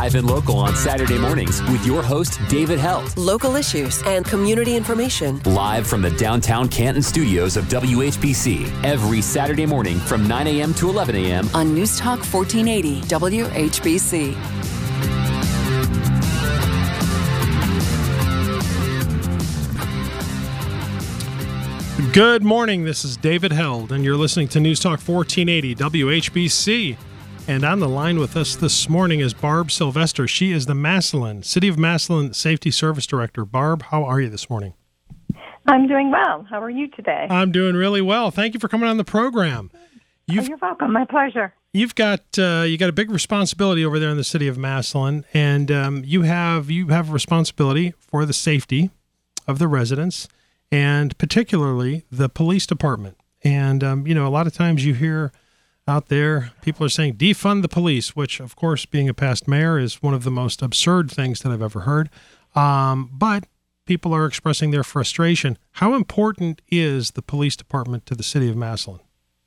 Live and local on Saturday mornings with your host, David Held. Local issues and community information. Live from the downtown Canton studios of WHBC every Saturday morning from 9 a.m. to 11 a.m. on News Talk 1480 WHBC. Good morning. This is David Held, and you're listening to News Talk 1480 WHBC. And on the line with us this morning is Barb Sylvester. She is the Massillon, City of Massillon Safety Service Director. Barb, how are you this morning? I'm doing well. How are you today? I'm doing really well. Thank you for coming on the program. You're welcome. My pleasure. You've got a big responsibility over there in the City of Massillon, and you have responsibility for the safety of the residents, and particularly the police department. And, a lot of times you hear out there, people are saying defund the police, which, of course, being a past mayor is one of the most absurd things that I've ever heard. But people are expressing their frustration. How important is the police department to the City of Massillon?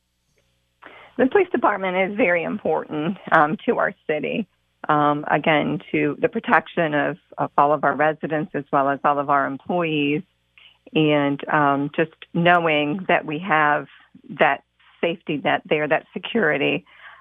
The police department is very important to our city. Again, to the protection of all of our residents as well as all of our employees. And just knowing that we have that safety net there, that security,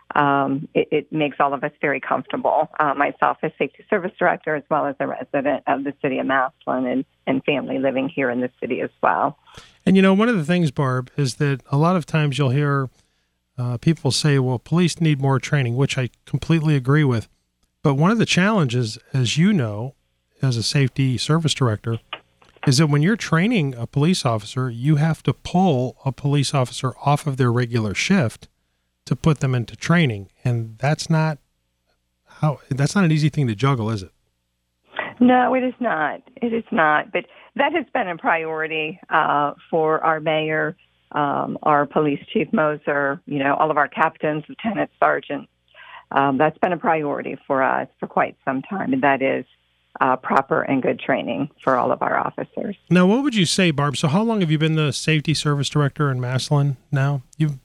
it makes all of us very comfortable. Myself as Safety Service Director, as well as a resident of the City of Massillon and family living here in the city as well. And, one of the things, Barb, is that a lot of times you'll hear people say, well, police need more training, which I completely agree with. But one of the challenges, as you know, as a Safety Service Director, is that when you're training a police officer, you have to pull a police officer off of their regular shift to put them into training. And that's not an easy thing to juggle, is it? No, it is not. It is not. But that has been a priority for our mayor, our police chief Moser, all of our captains, lieutenants, sergeants. That's been a priority for us for quite some time, and that is proper and good training for all of our officers. Now, what would you say, Barb? So how long have you been the Safety Service Director in Massillon now? Just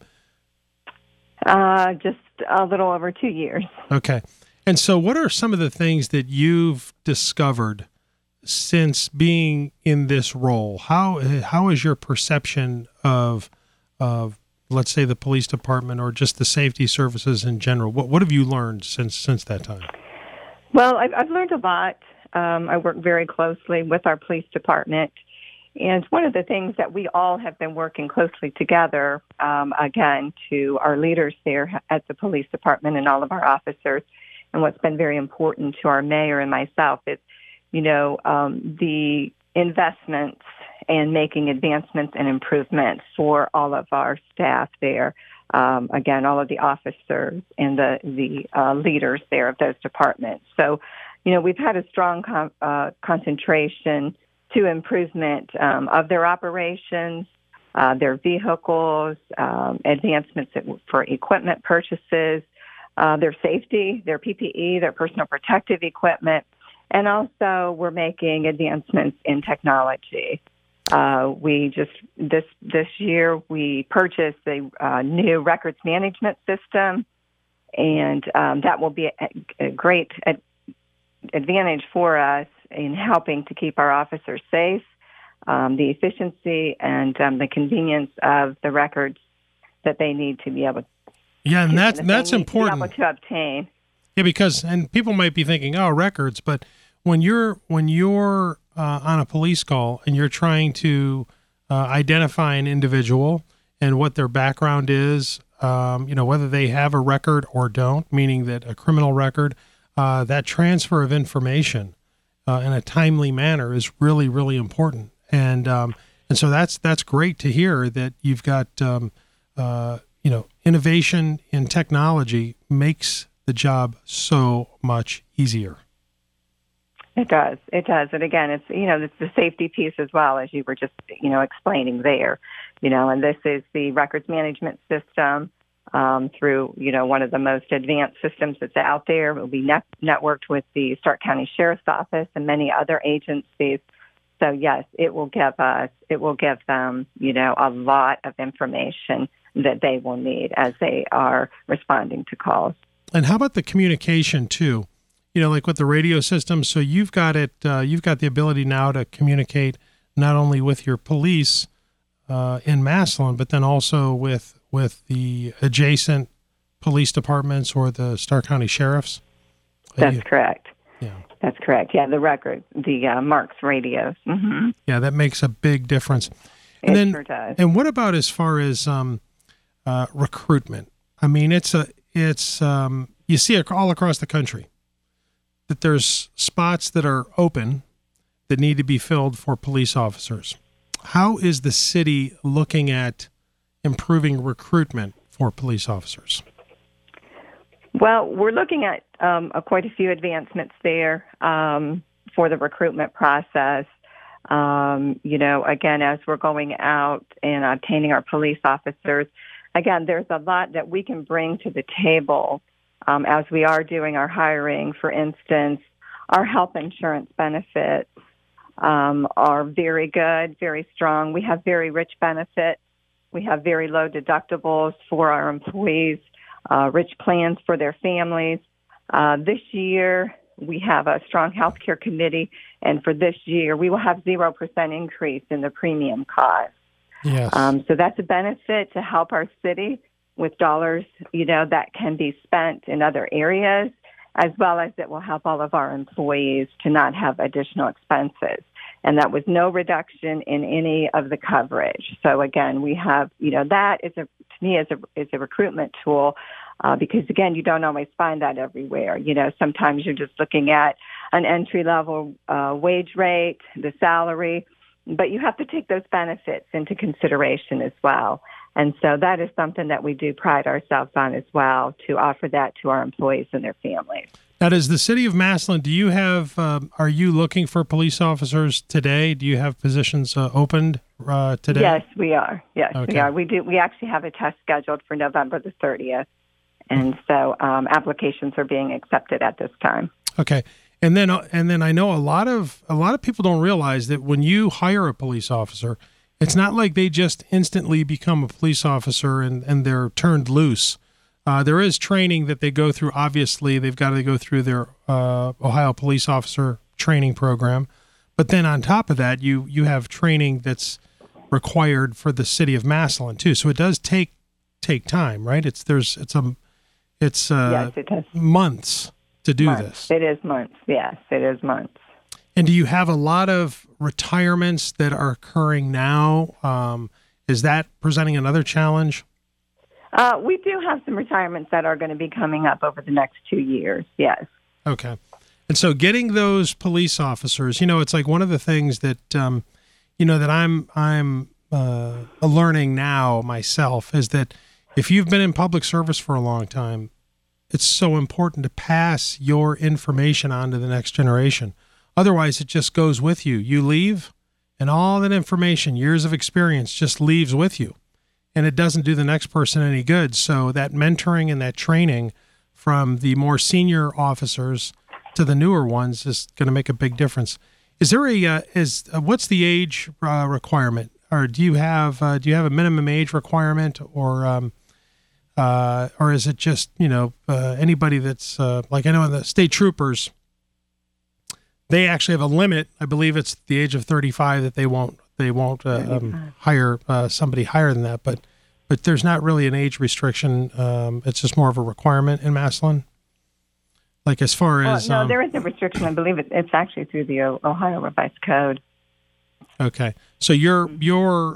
a little over 2 years. Okay. And so what are some of the things that you've discovered since being in this role? How is your perception of let's say, the police department or just the safety services in general? What have you learned since that time? Well, I've learned a lot. I work very closely with our police department. And one of the things that we all have been working closely together, again, to our leaders there at the police department and all of our officers, and what's been very important to our mayor and myself is, the investments and making advancements and improvements for all of our staff there. Again, all of the officers and the leaders there of those departments. So, we've had a strong concentration to improvement of their operations, their vehicles, advancements for equipment purchases, their safety, their PPE, their personal protective equipment, and also we're making advancements in technology. We just this year we purchased a new records management system, and that will be a great advantage for us in helping to keep our officers safe, the efficiency and the convenience of the records that they need to be able. Yeah, and that's important to be able to obtain. Yeah, because people might be thinking, oh, records, but when you're on a police call and you're trying to identify an individual and what their background is, whether they have a record or don't, meaning that a criminal record, that transfer of information in a timely manner is really, really important. And so that's great to hear that you've got, innovation in technology makes the job so much easier. It does. And again, it's the safety piece as well, as you were just, explaining there, and this is the records management system through, one of the most advanced systems that's out there. It will be networked with the Stark County Sheriff's Office and many other agencies. So yes, it will give them, a lot of information that they will need as they are responding to calls. And how about the communication too? like with the radio system. So you've got it. You've got the ability now to communicate not only with your police in Massillon, but then also with the adjacent police departments or the Starr County sheriffs. That's correct. Yeah, that's correct. Yeah, the Marks radios. Mm-hmm. Yeah, that makes a big difference. And it sure does. And what about as far as recruitment? I mean, it's you see it all across the country that there's spots that are open that need to be filled for police officers. How is the city looking at improving recruitment for police officers? Well, we're looking at quite a few advancements there for the recruitment process. Again, as we're going out and obtaining our police officers, again, there's a lot that we can bring to the table as we are doing our hiring. For instance, our health insurance benefits are very good, very strong. We have very rich benefits. We have very low deductibles for our employees, rich plans for their families. This year, we have a strong healthcare committee, and for this year, we will have 0% increase in the premium cost. Yes. So that's a benefit to help our city with dollars, that can be spent in other areas, as well as it will help all of our employees to not have additional expenses. And that was no reduction in any of the coverage. So again, we have, that is to me is a recruitment tool because again, you don't always find that everywhere. Sometimes you're just looking at an entry level wage rate, the salary, but you have to take those benefits into consideration as well. And so that is something that we do pride ourselves on as well, to offer that to our employees and their families. Now, does the city of Massillon, do you have, are you looking for police officers today? Do you have positions opened today? Yes, we are. Yes, okay. We are. We do. We actually have a test scheduled for November the 30th. And so applications are being accepted at this time. Okay. And then I know a lot of people don't realize that when you hire a police officer, it's not like they just instantly become a police officer and they're turned loose. There is training that they go through. Obviously, they've got to go through their Ohio Police Officer Training Program. But then on top of that, you have training that's required for the city of Massillon too. So it does take time, right? It's yes, it does. Months to do this. It is months. Yes, it is months. And do you have a lot of retirements that are occurring now? Is that presenting another challenge? We do have some retirements that are going to be coming up over the next 2 years, yes. Okay. And so getting those police officers, it's like one of the things that, that I'm learning now myself is that if you've been in public service for a long time, it's so important to pass your information on to the next generation. Otherwise, it just goes with you. You leave, and all that information, years of experience, just leaves with you. And it doesn't do the next person any good. So that mentoring and that training from the more senior officers to the newer ones is going to make a big difference. Is there what's the age requirement, or do you have a minimum age requirement, or is it just anybody that's like I know the state troopers, they actually have a limit. I believe it's the age of 35 that they won't hire somebody higher than that, but there's not really an age restriction. It's just more of a requirement in Massillon. Like as far as no, there is a restriction. I believe it's actually through the Ohio Revised Code. Okay, so your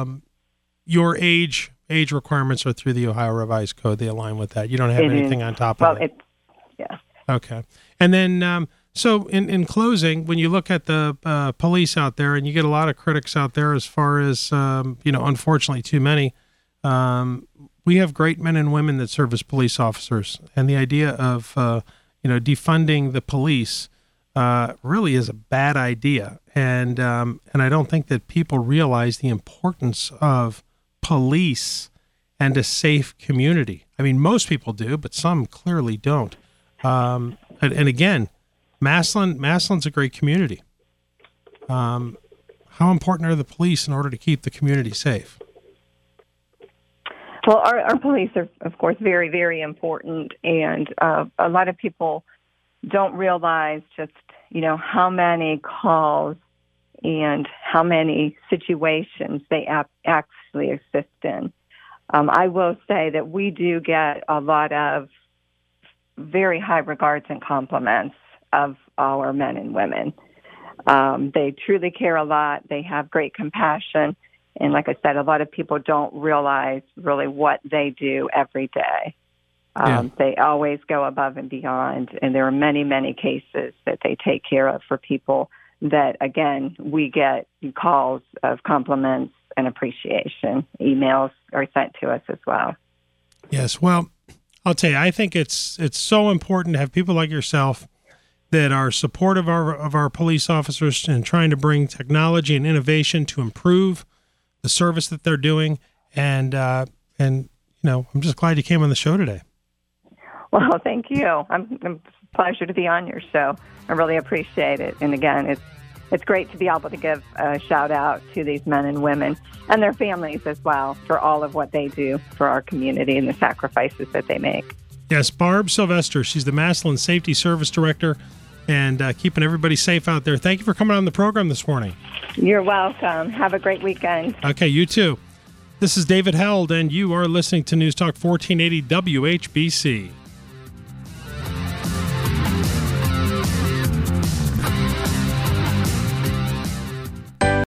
age requirements are through the Ohio Revised Code. They align with that. You don't have anything on top of it. Yeah. Okay, and then. So in closing, when you look at the police out there, and you get a lot of critics out there as far as, unfortunately too many, we have great men and women that serve as police officers. And the idea of, defunding the police really is a bad idea. And I don't think that people realize the importance of police and a safe community. I mean, most people do, but some clearly don't. And again, Massillon's a great community. How important are the police in order to keep the community safe? Well, our police are, of course, very, very important. And a lot of people don't realize just, how many calls and how many situations they actually assist in. I will say that we do get a lot of very high regards and compliments of our men and women. They truly care a lot. They have great compassion. And like I said, a lot of people don't realize really what they do every day. They always go above and beyond. And there are many, many cases that they take care of for people that, again, we get calls of compliments and appreciation. Emails are sent to us as well. Yes. Well, I'll tell you, I think it's so important to have people like yourself that are supportive of our police officers and trying to bring technology and innovation to improve the service that they're doing. And I'm just glad you came on the show today. Well, thank you. It's a pleasure to be on your show. I really appreciate it. And again, it's great to be able to give a shout out to these men and women and their families as well for all of what they do for our community and the sacrifices that they make. Yes, Barb Sylvester. She's the Massillon Safety Service Director and keeping everybody safe out there. Thank you for coming on the program this morning. You're welcome. Have a great weekend. Okay, you too. This is David Held, and you are listening to News Talk 1480 WHBC.